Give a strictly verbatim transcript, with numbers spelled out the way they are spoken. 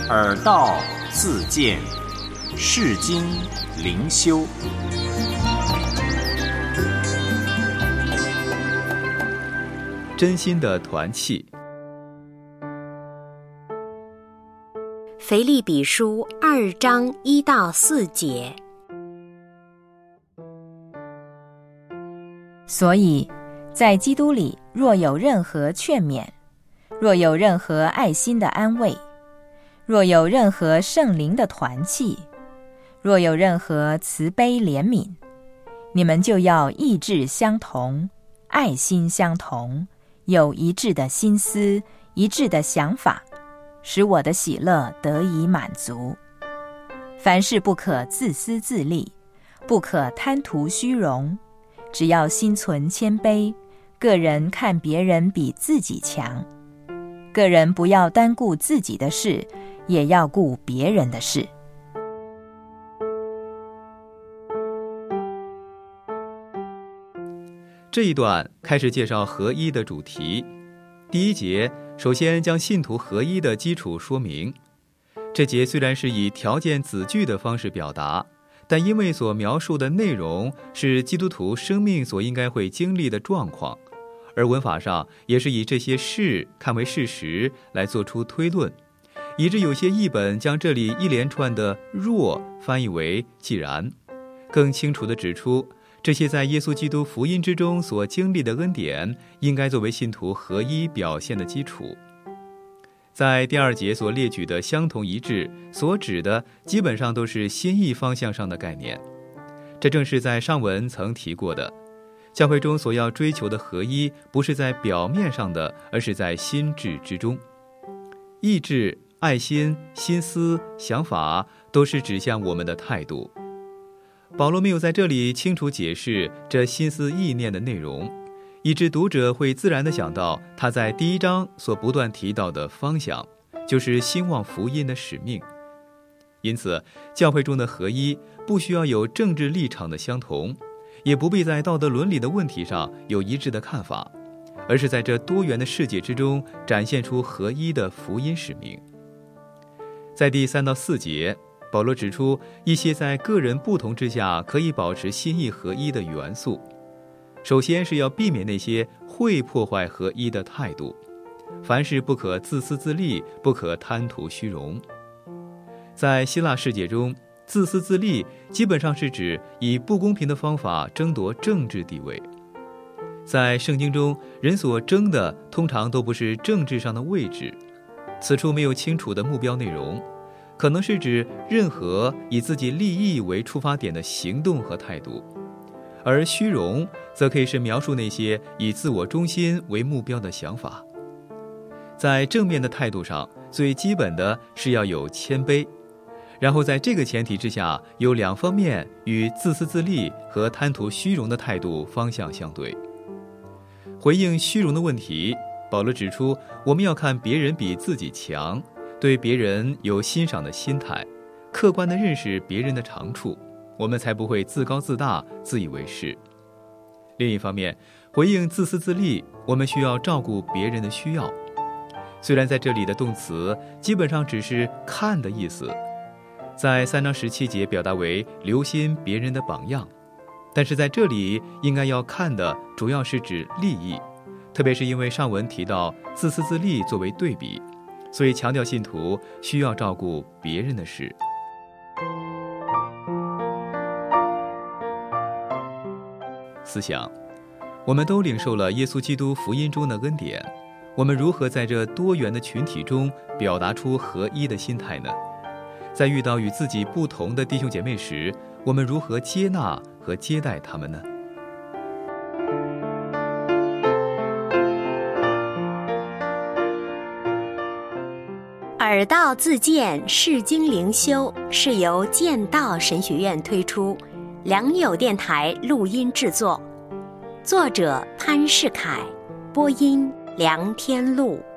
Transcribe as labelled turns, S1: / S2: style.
S1: 耳道自见，世经灵修。
S2: 真心的团契。
S3: 腓立比书二章一到四节。
S4: 所以，在基督里，若有任何劝勉，若有任何爱心的安慰，若有任何圣灵的团契，若有任何慈悲怜悯，你们就要意志相同，爱心相同，有一致的心思，一致的想法，使我的喜乐得以满足。凡事不可自私自利，不可贪图虚荣，只要心存谦卑，个人看别人比自己强。个人不要单顾自己的事，也要顾别人的事。
S2: 这一段开始介绍合一的主题。第一节首先将信徒合一的基础说明。这节虽然是以条件子句的方式表达，但因为所描述的内容是基督徒生命所应该会经历的状况，而文法上也是以这些事看为事实来做出推论，以致有些译本将这里一连串的若翻译为既然，更清楚地指出这些在耶稣基督福音之中所经历的恩典应该作为信徒合一表现的基础。在第二节所列举的相同一致所指的基本上都是心意方向上的概念，这正是在上文曾提过的。教会中所要追求的合一不是在表面上的，而是在心智之中。意志、爱心、心思、想法都是指向我们的态度。保罗没有在这里清楚解释这心思意念的内容，以致读者会自然地想到他在第一章所不断提到的方向，就是兴旺福音的使命。因此，教会中的合一不需要有政治立场的相同，也不必在道德伦理的问题上有一致的看法，而是在这多元的世界之中展现出合一的福音使命。在第三到四节，保罗指出一些在个人不同之下可以保持心意合一的元素。首先是要避免那些会破坏合一的态度，凡事不可自私自利，不可贪图虚荣。在希腊世界中，自私自利基本上是指以不公平的方法争夺政治地位。在圣经中，人所争的通常都不是政治上的位置，此处没有清楚的目标内容，可能是指任何以自己利益为出发点的行动和态度，而虚荣则可以是描述那些以自我中心为目标的想法。在正面的态度上，最基本的是要有谦卑，然后在这个前提之下，有两方面与自私自利和贪图虚荣的态度方向相对。回应虚荣的问题，保罗指出我们要看别人比自己强，对别人有欣赏的心态，客观地认识别人的长处，我们才不会自高自大，自以为是。另一方面，回应自私自利，我们需要照顾别人的需要。虽然在这里的动词基本上只是看的意思，在三章十七节表达为留心别人的榜样，但是在这里应该要看的主要是指利益，特别是因为上文提到自私自利作为对比，所以强调信徒需要照顾别人的事。思想，我们都领受了耶稣基督福音中的恩典，我们如何在这多元的群体中表达出合一的心态呢？在遇到与自己不同的弟兄姐妹时，我们如何接纳和接待他们呢？
S3: 耳道自见，世经灵修是由剑道神学院推出，良友电台录音制作，作者潘世凯，播音梁天禄。